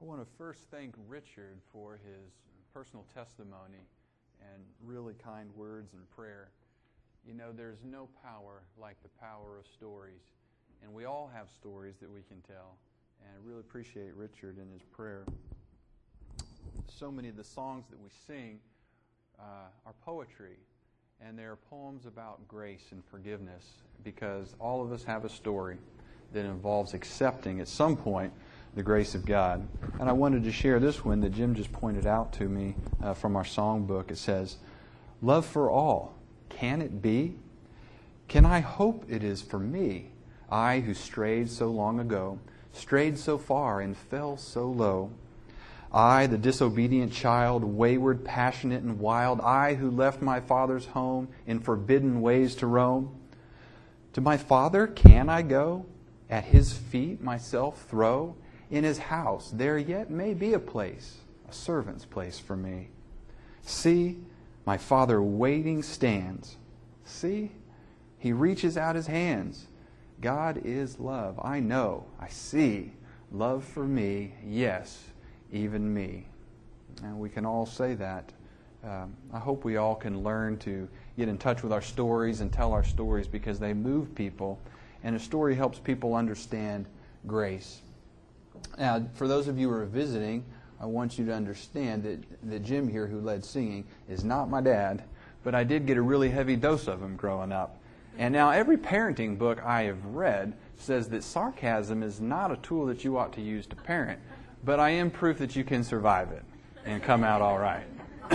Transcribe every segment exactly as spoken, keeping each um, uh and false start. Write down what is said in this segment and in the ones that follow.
I want to first thank Richard for his personal testimony and really kind words and prayer. You know, there's no power like the power of stories, and we all have stories that we can tell, and I really appreciate Richard and his prayer. So many of the songs that we sing uh, are poetry, and they're poems about grace and forgiveness, because all of us have a story that involves accepting at some point the grace of God. And I wanted to share this one that Jim just pointed out to me uh, from our songbook. It says, "Love for all, can it be? Can I hope it is for me? I who strayed so long ago, strayed so far and fell so low. I, the disobedient child, wayward, passionate, and wild, I who left my father's home in forbidden ways to roam. To my Father can I go? At His feet myself throw? In His house there yet may be a place, a servant's place for me. See, my Father waiting stands. See, He reaches out His hands. God is love. I know, I see. Love for me, yes, even me." And we can all say that. Um, I hope we all can learn to get in touch with our stories and tell our stories, because they move people, and a story helps people understand grace. Now, for those of you who are visiting, I want you to understand that, that Jim here, who led singing, is not my dad, but I did get a really heavy dose of him growing up. And now every parenting book I have read says that sarcasm is not a tool that you ought to use to parent, but I am proof that you can survive it and come out all right.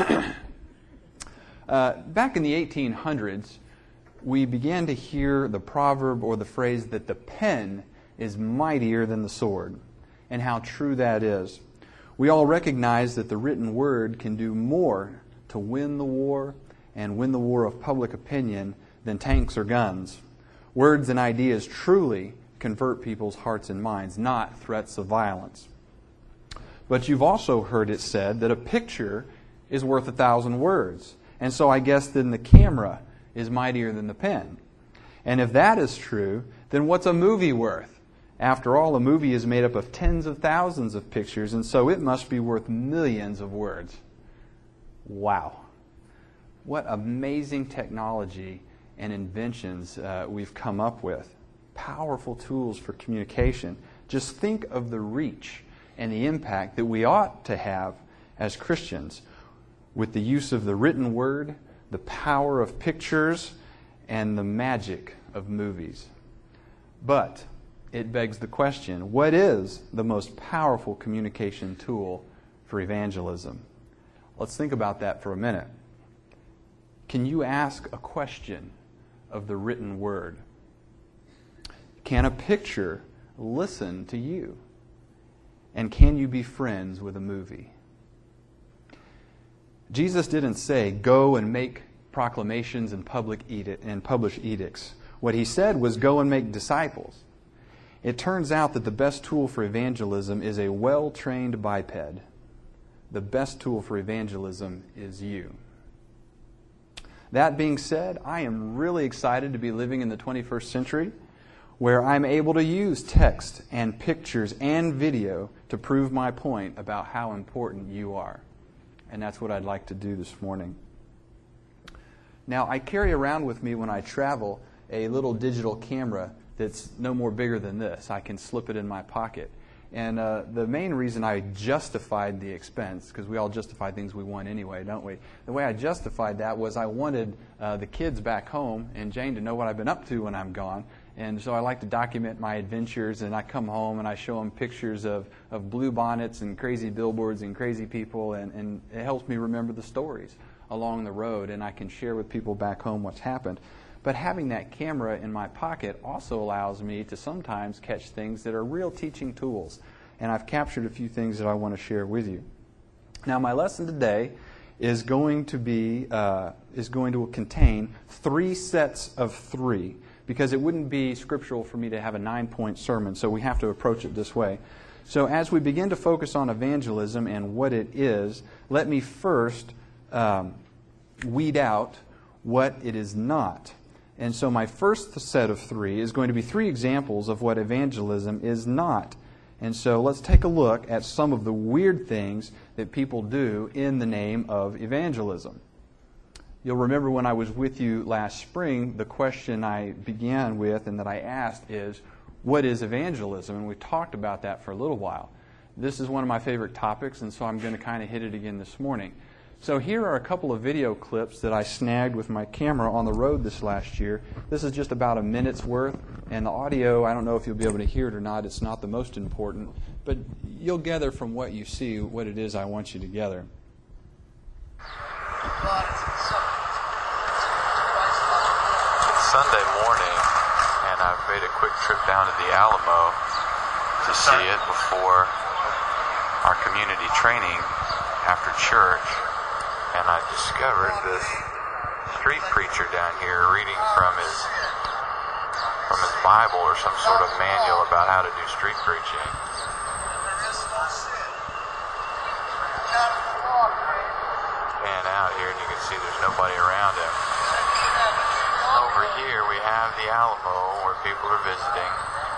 uh, back in the eighteen hundreds, we began to hear the proverb or the phrase that the pen is mightier than the sword, and how true that is. We all recognize that the written word can do more to win the war and win the war of public opinion than tanks or guns. Words and ideas truly convert people's hearts and minds, not threats of violence. But you've also heard it said that a picture is worth a thousand words. And so I guess then the camera is mightier than the pen. And if that is true, then what's a movie worth? After all, a movie is made up of tens of thousands of pictures, and so it must be worth millions of words. Wow. What amazing technology and inventions uh, we've come up with. Powerful tools for communication. Just think of the reach and the impact that we ought to have as Christians with the use of the written word, the power of pictures, and the magic of movies. But it begs the question, what is the most powerful communication tool for evangelism? Let's think about that for a minute. Can you ask a question of the written word? Can a picture listen to you? And can you be friends with a movie? Jesus didn't say, go and make proclamations and public edict and publish edicts. What He said was, go and make disciples. It turns out that the best tool for evangelism is a well-trained biped. The best tool for evangelism is you. That being said, I am really excited to be living in the twenty-first century, where I'm able to use text and pictures and video to prove my point about how important you are. And that's what I'd like to do this morning. Now, I carry around with me when I travel a little digital camera that's no more bigger than this. I can slip it in my pocket. And uh, the main reason I justified the expense, because we all justify things we want anyway, don't we? The way I justified that was I wanted uh, the kids back home and Jane to know what I've been up to when I'm gone. And so I like to document my adventures, and I come home and I show them pictures of, of blue bonnets and crazy billboards and crazy people, and, and it helps me remember the stories along the road, and I can share with people back home what's happened. But having that camera in my pocket also allows me to sometimes catch things that are real teaching tools. And I've captured a few things that I want to share with you. Now, my lesson today is going to be uh, is going to contain three sets of three, because it wouldn't be scriptural for me to have a nine-point sermon, so we have to approach it this way. So as we begin to focus on evangelism and what it is, let me first um, weed out what it is not. And so my first set of three is going to be three examples of what evangelism is not. And so let's take a look at some of the weird things that people do in the name of evangelism. You'll remember when I was with you last spring, the question I began with and that I asked is, what is evangelism? And we talked about that for a little while. This is one of my favorite topics, and so I'm going to kind of hit it again this morning. So here are a couple of video clips that I snagged with my camera on the road this last year. This is just about a minute's worth, and the audio, I don't know if you'll be able to hear it or not. It's not the most important, but you'll gather from what you see what it is I want you to gather. It's Sunday morning, and I've made a quick trip down to the Alamo to see it before our community training after church. And I discovered this street preacher down here reading from his from his Bible or some sort of manual about how to do street preaching. And out here, and you can see there's nobody around him. Over here, we have the Alamo where people are visiting.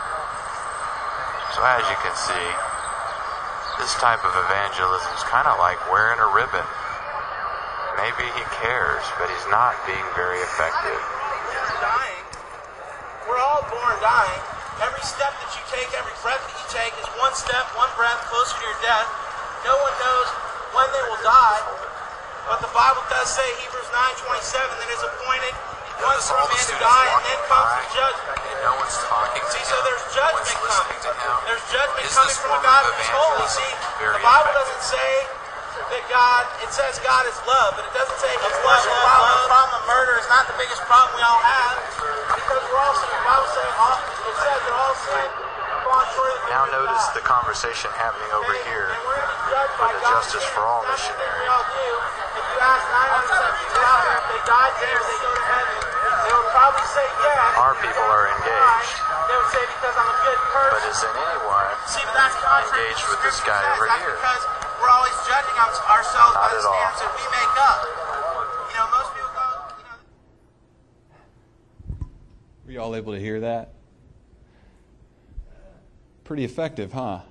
So as you can see, this type of evangelism is kind of like wearing a ribbon. Maybe he cares, but he's not being very effective. Dying. We're all born dying. Every step that you take, every breath that you take is one step, one breath closer to your death. No one knows when they will die. But the Bible does say, Hebrews nine twenty-seven, that is appointed once for a man to die, and then comes the judgment. No one's talking to See, him. so there's judgment no one's coming. listening to him. There's judgment Is coming this from a form God of who's holy. evangelism See, very the Bible effective? doesn't say that God, it says God is love, but it doesn't say He's love. The problem, the problem of murder is not the biggest problem we all have, because we're all sinners. The Bible says, all, it says that all sin fall short of the Now glory of notice God. the conversation happening over And- here and we're gonna be judged with by the God. Justice for All That's the thing missionary. we all do. If you ask nine hundred percent of people out there if they died there, they go to heaven, they would probably say yes. Our people are engaged. They would say because I'm a good person. But is anyone See, but that's contrary to engaged what with this Scripture guy says. over That's here? because we're always judging our- ourselves Not by the at all. standards that we make up. You know, most people go, you know. Were you all able to hear that? Pretty effective, huh?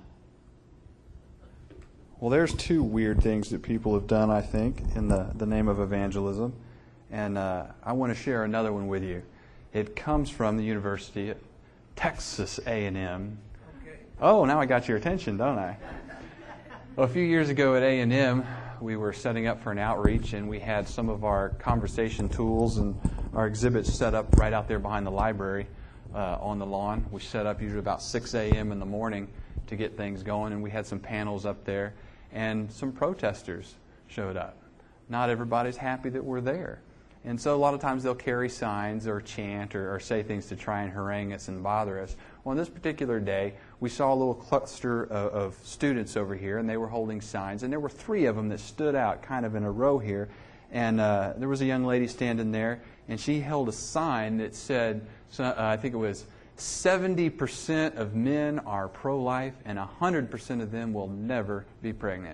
Well, there's two weird things that people have done, I think, in the, the name of evangelism. And uh, I want to share another one with you. It comes from the University of Texas A and M. Okay. Oh, now I got your attention, don't I? Well, a few years ago at A and M, we were setting up for an outreach, and we had some of our conversation tools and our exhibits set up right out there behind the library uh, on the lawn. We set up usually about six a.m. in the morning to get things going, and we had some panels up there, and some protesters showed up. Not everybody's happy that we're there. And so a lot of times they'll carry signs or chant or, or say things to try and harangue us and bother us. Well, on this particular day, we saw a little cluster of, of students over here, and they were holding signs. And there were three of them that stood out kind of in a row here. And uh, there was a young lady standing there, and she held a sign that said, so, uh, I think it was, seventy percent of men are pro-life, and one hundred percent of them will never be pregnant.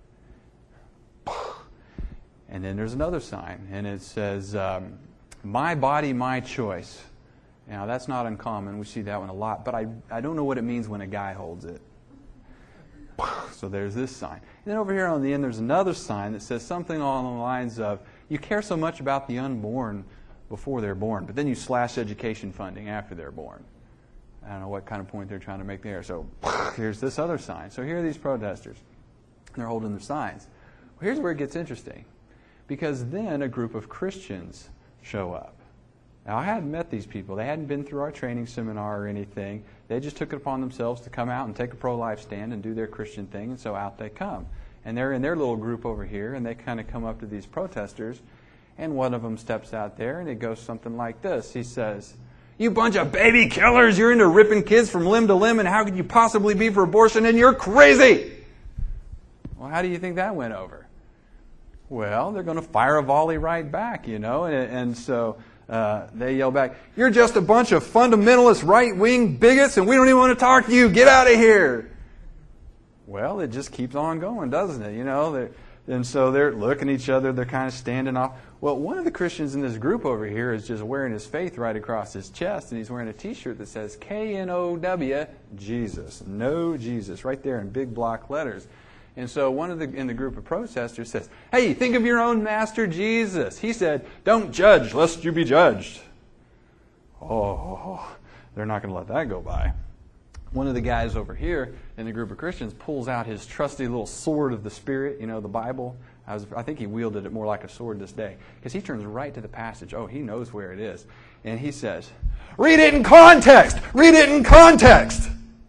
And then there's another sign, and it says, um, my body, my choice. Now, that's not uncommon. We see that one a lot, but I, I don't know what it means when a guy holds it. So there's this sign. And then over here on the end, there's another sign that says something along the lines of, you care so much about the unborn before they're born, but then you slash education funding after they're born. I don't know what kind of point they're trying to make there. So here's this other sign. So here are these protesters. They're holding their signs. Well, here's where it gets interesting. Because then a group of Christians show up. Now, I hadn't met these people. They hadn't been through our training seminar or anything. They just took it upon themselves to come out and take a pro-life stand and do their Christian thing, and so out they come. And they're in their little group over here, and they kind of come up to these protesters, and one of them steps out there, and it goes something like this. He says, you bunch of baby killers, you're into ripping kids from limb to limb, and how could you possibly be for abortion, and you're crazy! Well, how do you think that went over? Well, they're going to fire a volley right back, you know, and, and so uh, they yell back, you're just a bunch of fundamentalist right-wing bigots, and we don't even want to talk to you. Get out of here. Well, it just keeps on going, doesn't it? You know, And so they're looking at each other. They're kind of standing off. Well, one of the Christians in this group over here is just wearing his faith right across his chest, and he's wearing a T-shirt that says K N O W, Jesus. No Jesus, right there in big block letters. And so one of the in the group of protesters says, hey, think of your own master Jesus. He said, don't judge lest you be judged. Oh, they're not going to let that go by. One of the guys over here in the group of Christians pulls out his trusty little sword of the Spirit, you know, the Bible. I, was, I think he wielded it more like a sword this day, because he turns right to the passage. Oh, he knows where it is. And he says, read it in context! Read it in context!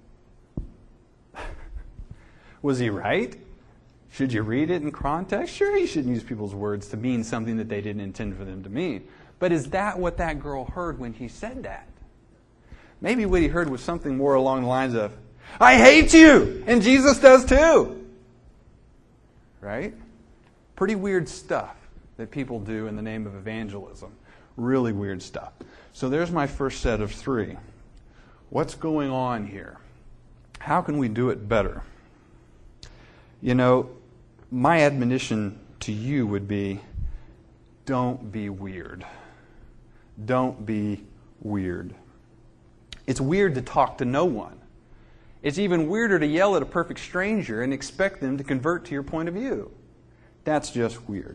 Was he right? Should you read it in context? Sure, you shouldn't use people's words to mean something that they didn't intend for them to mean. But is that what that girl heard when he said that? Maybe what he heard was something more along the lines of, I hate you! And Jesus does too! Right? Pretty weird stuff that people do in the name of evangelism. Really weird stuff. So there's my first set of three. What's going on here? How can we do it better? You know, my admonition to you would be, don't be weird. Don't be weird. It's weird to talk to no one. It's even weirder to yell at a perfect stranger and expect them to convert to your point of view. That's just weird.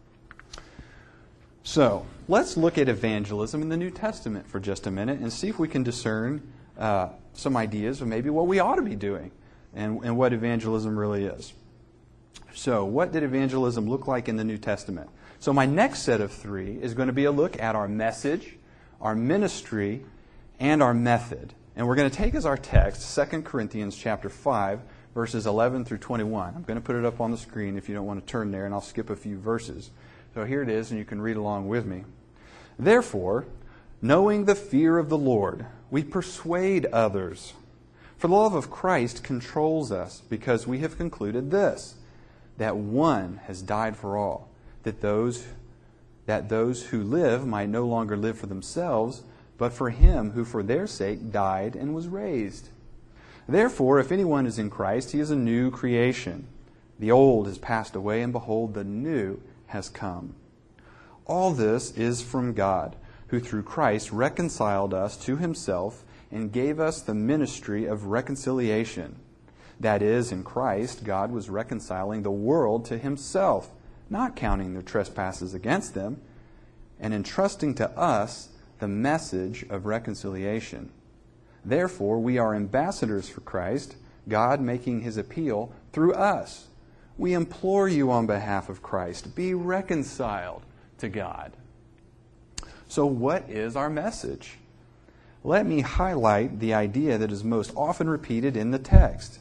So, let's look at evangelism in the New Testament for just a minute and see if we can discern uh, some ideas of maybe what we ought to be doing and, and what evangelism really is. So, what did evangelism look like in the New Testament? So, my next set of three is going to be a look at our message, our ministry, and our method. And we're going to take as our text Second Corinthians chapter five, verses eleven through twenty-one. I'm going to put it up on the screen if you don't want to turn there, and I'll skip a few verses. So here it is, and you can read along with me. Therefore, knowing the fear of the Lord, we persuade others. For the love of Christ controls us, because we have concluded this, that one has died for all, that those, that those who live might no longer live for themselves, but for him who for their sake died and was raised. Therefore, if anyone is in Christ, he is a new creation. The old has passed away, and behold, the new has come. All this is from God, who through Christ reconciled us to himself and gave us the ministry of reconciliation. That is, in Christ, God was reconciling the world to himself, not counting their trespasses against them, and entrusting to us the message of reconciliation. Therefore, we are ambassadors for Christ, God making his appeal through us. We implore you on behalf of Christ, be reconciled to God. So what is our message? Let me highlight the idea that is most often repeated in the text.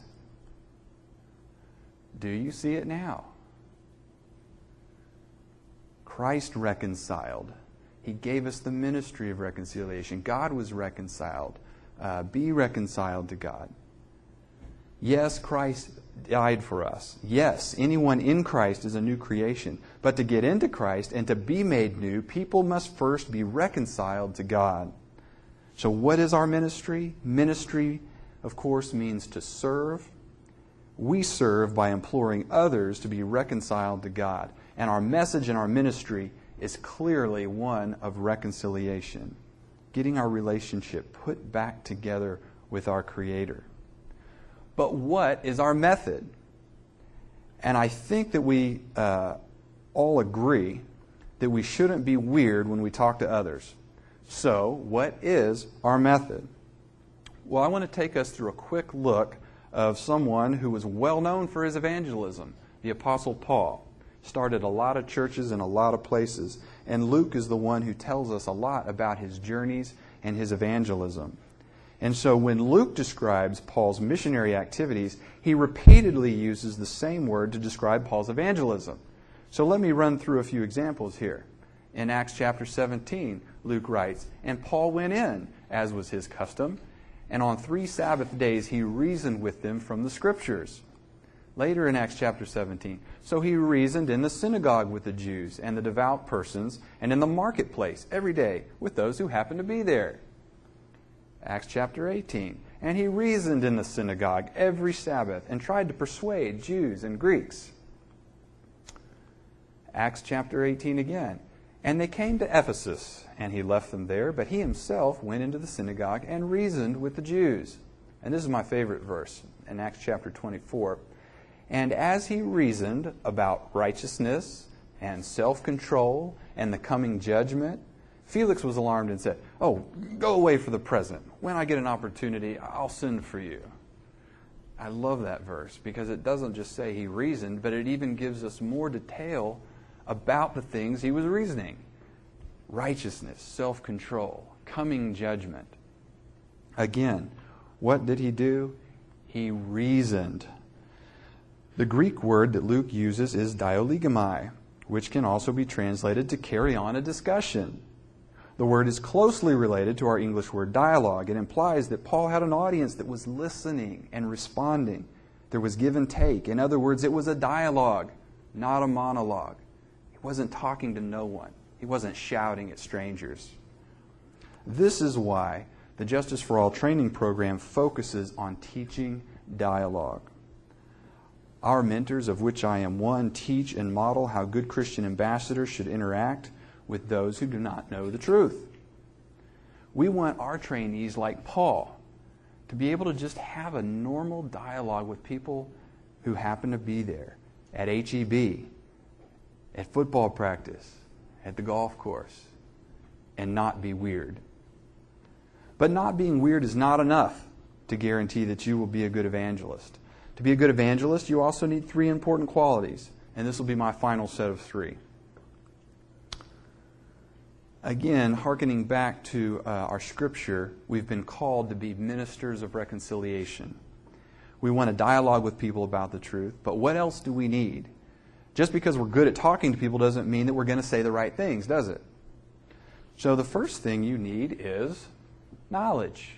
Do you see it now? Christ reconciled. He gave us the ministry of reconciliation. God was reconciled. Uh, be reconciled to God. Yes, Christ died for us. Yes, anyone in Christ is a new creation. But to get into Christ and to be made new, people must first be reconciled to God. So what is our ministry? Ministry, of course, means to serve. We serve by imploring others to be reconciled to God. And our message and our ministry is clearly one of reconciliation. Getting our relationship put back together with our Creator. But what is our method? And I think that we uh, all agree that we shouldn't be weird when we talk to others. So, what is our method? Well, I want to take us through a quick look of someone who was well known for his evangelism, the Apostle Paul. Started a lot of churches in a lot of places. And Luke is the one who tells us a lot about his journeys and his evangelism. And so when Luke describes Paul's missionary activities, he repeatedly uses the same word to describe Paul's evangelism. So let me run through a few examples here. In Acts chapter seventeen, Luke writes, "And Paul went in, as was his custom, and on three Sabbath days he reasoned with them from the Scriptures." Later in Acts chapter seventeen, "So he reasoned in the synagogue with the Jews and the devout persons, and in the marketplace every day with those who happened to be there." Acts chapter eighteen, "And he reasoned in the synagogue every Sabbath and tried to persuade Jews and Greeks." Acts chapter eighteen again. And they came to Ephesus, and he left them there, but he himself went into the synagogue and reasoned with the Jews. And this is my favorite verse in Acts chapter twenty-four. And as he reasoned about righteousness and self-control and the coming judgment, Felix was alarmed and said, "Oh, go away for the present. When I get an opportunity, I'll send for you." I love that verse because it doesn't just say he reasoned, but it even gives us more detail about the things he was reasoning. Righteousness, self-control, coming judgment. Again, what did he do? He reasoned. The Greek word that Luke uses is dialegomai, which can also be translated to carry on a discussion. The word is closely related to our English word dialogue. It implies that Paul had an audience that was listening and responding. There was give and take. In other words, it was a dialogue, not a monologue. He wasn't talking to no one. He wasn't shouting at strangers. This is why the Justice for All training program focuses on teaching dialogue. Our mentors, of which I am one, teach and model how good Christian ambassadors should interact with those who do not know the truth. We want our trainees, like Paul, to be able to just have a normal dialogue with people who happen to be there at H E B, at football practice, at the golf course, and not be weird. But not being weird is not enough to guarantee that you will be a good evangelist. To be a good evangelist, you also need three important qualities, and this will be my final set of three. Again, hearkening back to uh, our scripture, we've been called to be ministers of reconciliation. We want to dialogue with people about the truth, but what else do we need? Just because we're good at talking to people doesn't mean that we're going to say the right things, does it? So the first thing you need is knowledge.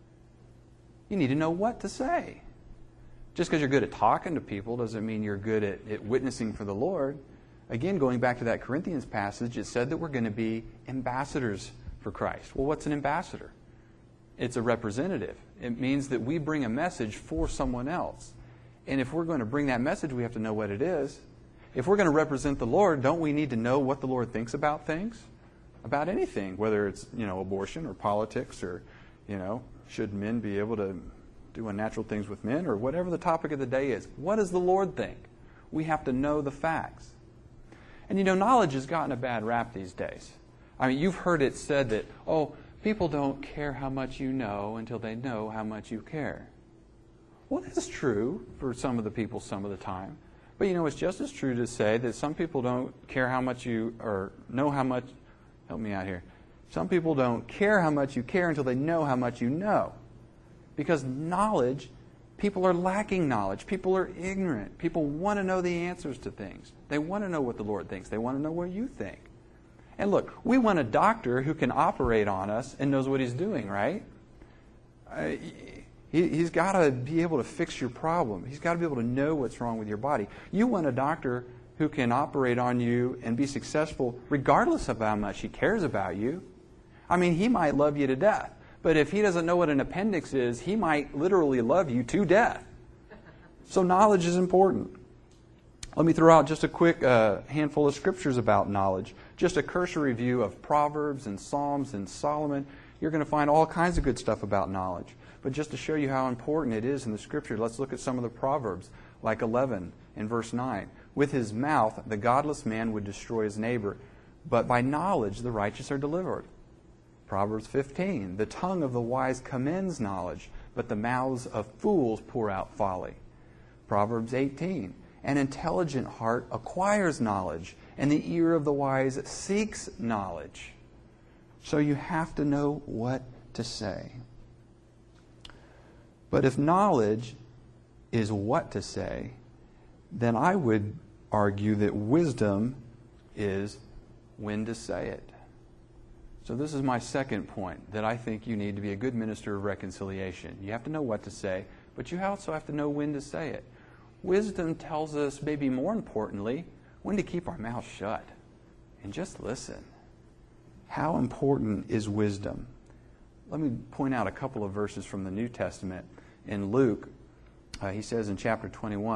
You need to know what to say. Just because you're good at talking to people doesn't mean you're good at, at witnessing for the Lord. Again, going back to that Corinthians passage, it said that we're going to be ambassadors for Christ. Well, what's an ambassador? It's a representative. It means that we bring a message for someone else. And if we're going to bring that message, we have to know what it is. If we're going to represent the Lord, don't we need to know what the Lord thinks about things? About anything, whether it's, you know, abortion or politics or, you know, should men be able to do unnatural things with men or whatever the topic of the day is. What does the Lord think? We have to know the facts. And you know, knowledge has gotten a bad rap these days. I mean, you've heard it said that, oh, people don't care how much you know until they know how much you care. Well, that's true for some of the people some of the time. But you know, it's just as true to say that some people don't care how much you, or know how much, help me out here. Some people don't care how much you care until they know how much you know. Because knowledge, people are lacking knowledge. People are ignorant. People want to know the answers to things. They want to know what the Lord thinks. They want to know what you think. And look, we want a doctor who can operate on us and knows what he's doing, right? Uh, he, he's got to be able to fix your problem. He's got to be able to know what's wrong with your body. You want a doctor who can operate on you and be successful regardless of how much he cares about you. I mean, he might love you to death. But if he doesn't know what an appendix is, he might literally love you to death. So knowledge is important. Let me throw out just a quick uh, handful of scriptures about knowledge. Just a cursory review of Proverbs and Psalms and Solomon. You're going to find all kinds of good stuff about knowledge. But just to show you how important it is in the Scripture, let's look at some of the Proverbs, like eleven in verse nine. With his mouth, the godless man would destroy his neighbor, but by knowledge the righteous are delivered. Proverbs fifteen, the tongue of the wise commends knowledge, but the mouths of fools pour out folly. Proverbs eighteen, an intelligent heart acquires knowledge, and the ear of the wise seeks knowledge. So you have to know what to say. But if knowledge is what to say, then I would argue that wisdom is when to say it. So this is my second point, that I think you need to be a good minister of reconciliation. You have to know what to say, but you also have to know when to say it. Wisdom tells us, maybe more importantly, when to keep our mouth shut and just listen. How important is wisdom? Let me point out a couple of verses from the New Testament. In Luke, uh, he says in chapter twenty-one,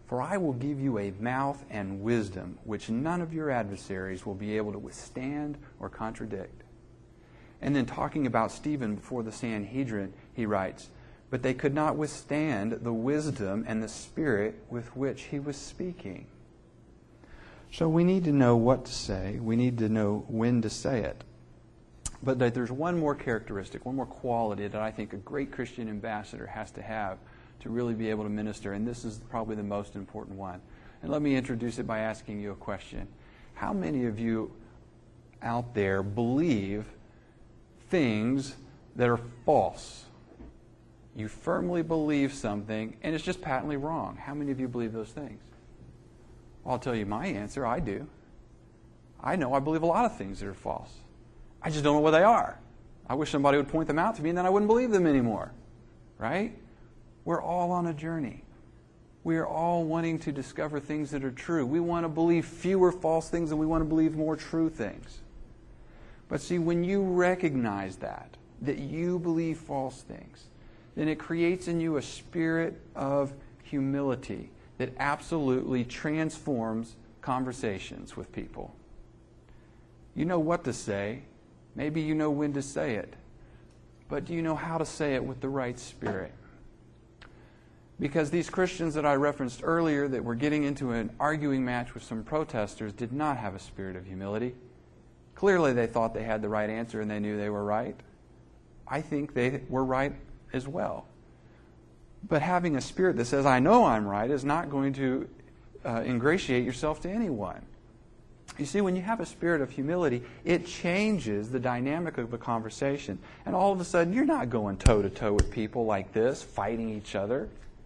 For I will give you a mouth and wisdom which none of your adversaries will be able to withstand or contradict. And then talking about Stephen before the Sanhedrin, he writes, but they could not withstand the wisdom and the spirit with which he was speaking. So we need to know what to say. We need to know when to say it. But there's one more characteristic, one more quality that I think a great Christian ambassador has to have to really be able to minister, and this is probably the most important one. And let me introduce it by asking you a question. How many of you out there believe things that are false? You firmly believe something, and it's just patently wrong. How many of you believe those things? Well, I'll tell you my answer. I do. I know I believe a lot of things that are false. I just don't know what they are. I wish somebody would point them out to me, and then I wouldn't believe them anymore. Right? We're all on a journey. We are all wanting to discover things that are true. We want to believe fewer false things, and we want to believe more true things. But see, when you recognize that, that you believe false things, then it creates in you a spirit of humility that absolutely transforms conversations with people. You know what to say. Maybe you know when to say it. But do you know how to say it with the right spirit? Because these Christians that I referenced earlier that were getting into an arguing match with some protesters did not have a spirit of humility. Clearly they thought they had the right answer and they knew they were right. I think they were right as well. But having a spirit that says, I know I'm right, is not going to uh, ingratiate yourself to anyone. You see, when you have a spirit of humility, it changes the dynamic of the conversation. And all of a sudden, you're not going toe-to-toe with people like this, fighting each other.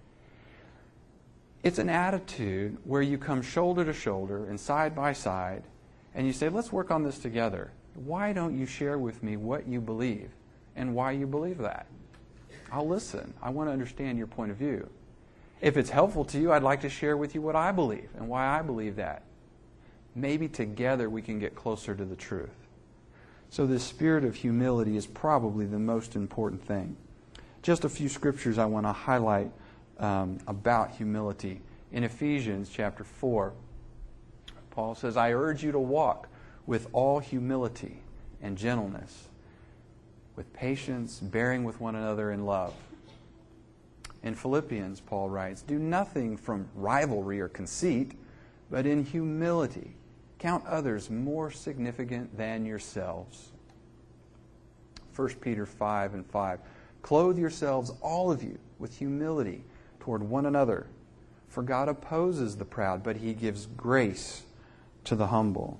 It's an attitude where you come shoulder to shoulder and side by side, and you say, let's work on this together. Why don't you share with me what you believe and why you believe that? I'll listen. I want to understand your point of view. If it's helpful to you, I'd like to share with you what I believe and why I believe that. Maybe together we can get closer to the truth. So this spirit of humility is probably the most important thing. Just a few scriptures I want to highlight um, about humility. In Ephesians chapter four, Paul says, I urge you to walk with all humility and gentleness, with patience, bearing with one another in love. In Philippians, Paul writes, do nothing from rivalry or conceit, but in humility count others more significant than yourselves. First Peter five and five, clothe yourselves, all of you, with humility toward one another. For God opposes the proud, but He gives grace to the humble.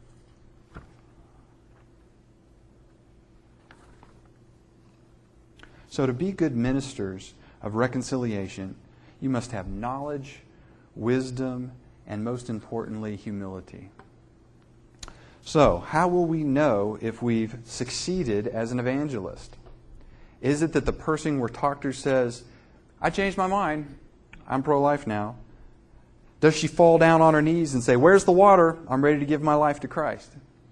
So to be good ministers of reconciliation, you must have knowledge, wisdom, and most importantly, humility. So, how will we know if we've succeeded as an evangelist? Is it that the person we're talking to says, I changed my mind, I'm pro-life now? Does she fall down on her knees and say, where's the water? I'm ready to give my life to Christ.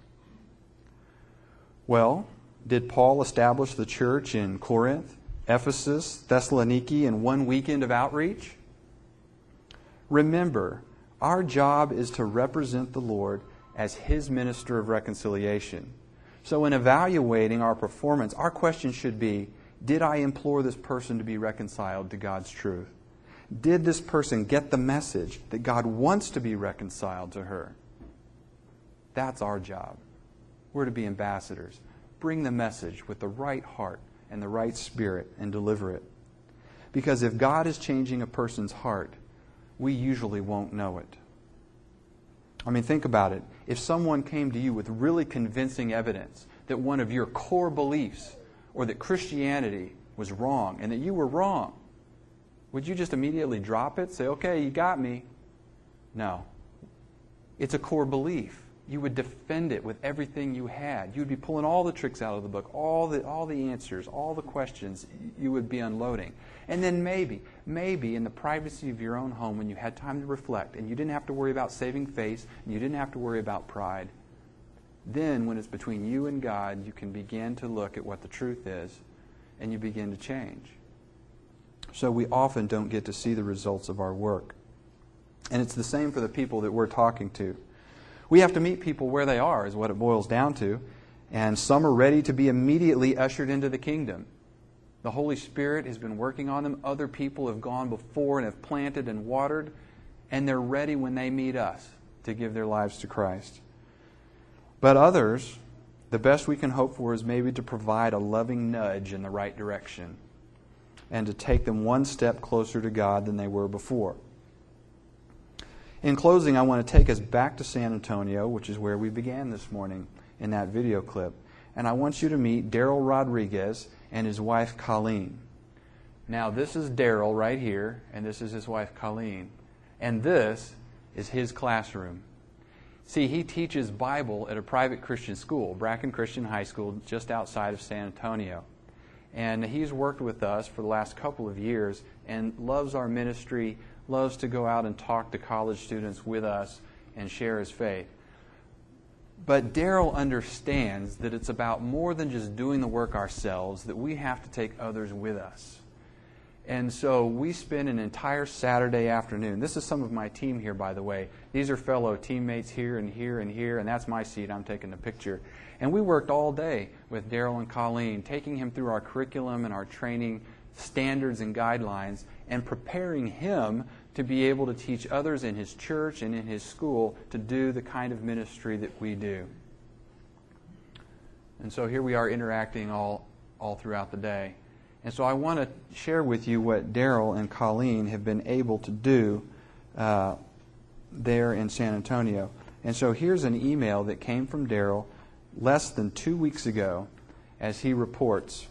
Well, did Paul establish the church in Corinth, Ephesus, Thessaloniki in one weekend of outreach? Remember, our job is to represent the Lord as His minister of reconciliation. So in evaluating our performance, our question should be, did I implore this person to be reconciled to God's truth? Did this person get the message that God wants to be reconciled to her? That's our job. We're to be ambassadors. Bring the message with the right heart and the right spirit and deliver it. Because if God is changing a person's heart, we usually won't know it. I mean, think about it. If someone came to you with really convincing evidence that one of your core beliefs or that Christianity was wrong and that you were wrong, would you just immediately drop it? Say, okay, you got me. No. It's a core belief. You would defend it with everything you had. You would be pulling all the tricks out of the book, all the all the answers, all the questions you would be unloading. And then maybe, maybe in the privacy of your own home when you had time to reflect and you didn't have to worry about saving face and you didn't have to worry about pride, then when it's between you and God, you can begin to look at what the truth is and you begin to change. So we often don't get to see the results of our work. And it's the same for the people that we're talking to. We have to meet people where they are, is what it boils down to. And some are ready to be immediately ushered into the kingdom. The Holy Spirit has been working on them. Other people have gone before and have planted and watered. And they're ready when they meet us to give their lives to Christ. But others, the best we can hope for is maybe to provide a loving nudge in the right direction and to take them one step closer to God than they were before. In closing, I want to take us back to San Antonio, which is where we began this morning in that video clip. And I want you to meet Daryl Rodriguez and his wife, Colleen. Now, this is Daryl right here, and this is his wife, Colleen. And this is his classroom. See, he teaches Bible at a private Christian school, Bracken Christian High School, just outside of San Antonio. And he's worked with us for the last couple of years and loves our ministry, loves to go out and talk to college students with us and share his faith. But Daryl understands that it's about more than just doing the work ourselves, that we have to take others with us. And so we spend an entire Saturday afternoon. This is some of my team here, by the way. These are fellow teammates here and here and here, and that's my seat. I'm taking the picture. And we worked all day with Daryl and Colleen, taking him through our curriculum and our training standards and guidelines, and preparing him to be able to teach others in his church and in his school to do the kind of ministry that we do. And so here we are interacting all, all throughout the day. And so I want to share with you what Daryl and Colleen have been able to do uh, there in San Antonio. And so here's an email that came from Daryl less than two weeks ago as he reports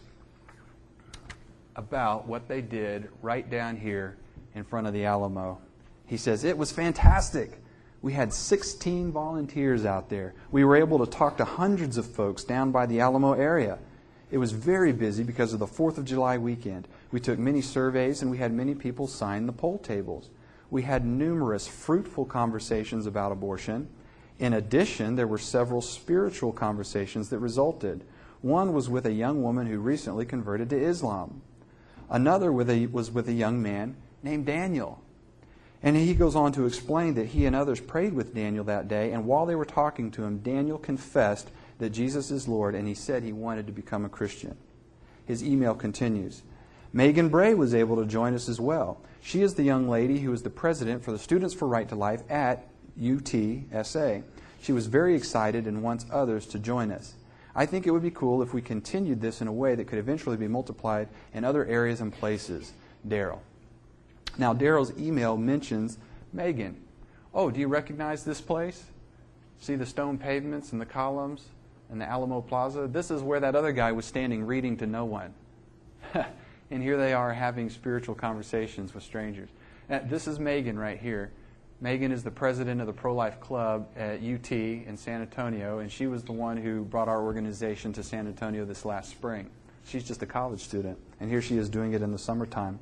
about what they did right down here in front of the Alamo. He says, "It was fantastic. We had sixteen volunteers out there. We were able to talk to hundreds of folks down by the Alamo area. It was very busy because of the fourth of July weekend. We took many surveys and we had many people sign the poll tables. We had numerous fruitful conversations about abortion. In addition, there were several spiritual conversations that resulted. One was with a young woman who recently converted to Islam. Another with a, was with a young man named Daniel. And he goes on to explain that he and others prayed with Daniel that day, and while they were talking to him, Daniel confessed that Jesus is Lord, and he said he wanted to become a Christian." His email continues, "Megan Bray was able to join us as well. She is the young lady who is the president for the Students for Right to Life at U T S A. She was very excited and wants others to join us. I think it would be cool if we continued this in a way that could eventually be multiplied in other areas and places. Daryl." Now, Daryl's email mentions Megan. "Oh, do you recognize this place? See the stone pavements and the columns and the Alamo Plaza? This is where that other guy was standing reading to no one." And here they are having spiritual conversations with strangers. Uh, this is Megan right here. Megan is the president of the Pro-Life Club at U T in San Antonio, and she was the one who brought our organization to San Antonio this last spring. She's just a college student, and here she is doing it in the summertime.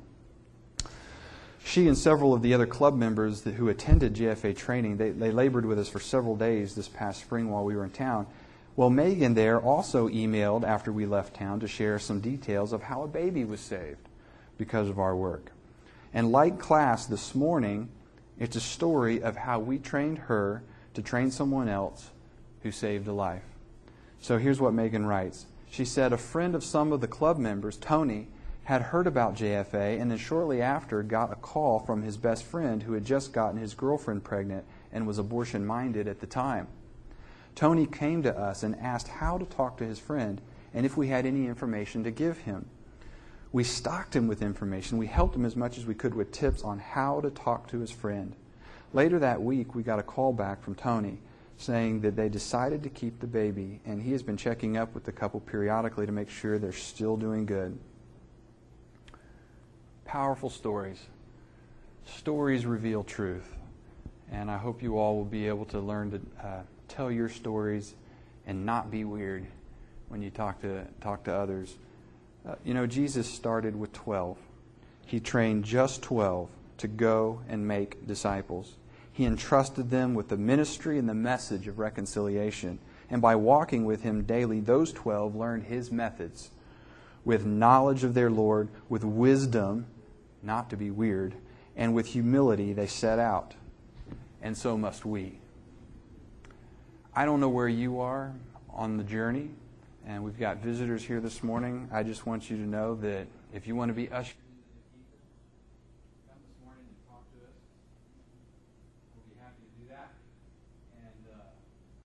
She and several of the other club members that, who attended J F A training, they, they labored with us for several days this past spring while we were in town. Well, Megan there also emailed after we left town to share some details of how a baby was saved because of our work. And like class this morning, it's a story of how we trained her to train someone else who saved a life. So here's what Megan writes. She said, "A friend of some of the club members, Tony, had heard about J F A and then shortly after got a call from his best friend who had just gotten his girlfriend pregnant and was abortion-minded at the time. Tony came to us and asked how to talk to his friend and if we had any information to give him. We stocked him with information. We helped him as much as we could with tips on how to talk to his friend. Later that week, we got a call back from Tony saying that they decided to keep the baby, and he has been checking up with the couple periodically to make sure they're still doing good." Powerful stories. Stories reveal truth. And I hope you all will be able to learn to uh, tell your stories and not be weird when you talk to talk to others. Uh, you know, Jesus started with twelve. He trained just twelve to go and make disciples. He entrusted them with the ministry and the message of reconciliation. And by walking with Him daily, those twelve learned His methods with knowledge of their Lord, with wisdom, not to be weird, and with humility they set out and so must we. I don't know where you are on the journey, and we've got visitors here this morning. I just want you to know that if you want to be ushered